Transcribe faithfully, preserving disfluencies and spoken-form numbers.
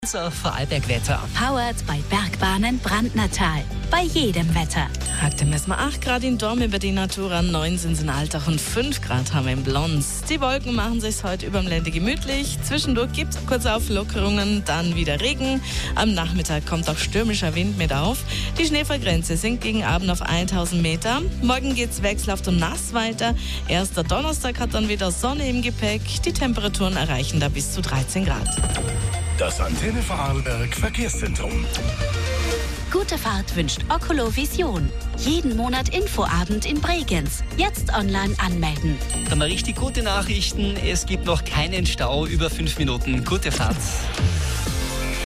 Unser Vorarlberg-Wetter. Powered bei Bergbahnen Brandnertal. Bei jedem Wetter. Heute messen wir acht Grad in Dorm über die Natura, neun sind es in Altach und fünf Grad haben wir in Blons. Die Wolken machen sich heute über dem Lande gemütlich. Zwischendurch gibt es kurze Auflockerungen, dann wieder Regen. Am Nachmittag kommt auch stürmischer Wind mit auf. Die Schneefallgrenze sinkt gegen Abend auf tausend Meter. Morgen geht es wechselhaft und nass weiter. Erster Donnerstag hat dann wieder Sonne im Gepäck. Die Temperaturen erreichen da bis zu dreizehn Grad. Das Antenne Vorarlberg Verkehrszentrum. Gute Fahrt wünscht Oculo Vision. Jeden Monat Infoabend in Bregenz. Jetzt online anmelden. Dann mal richtig gute Nachrichten. Es gibt noch keinen Stau über fünf Minuten. Gute Fahrt.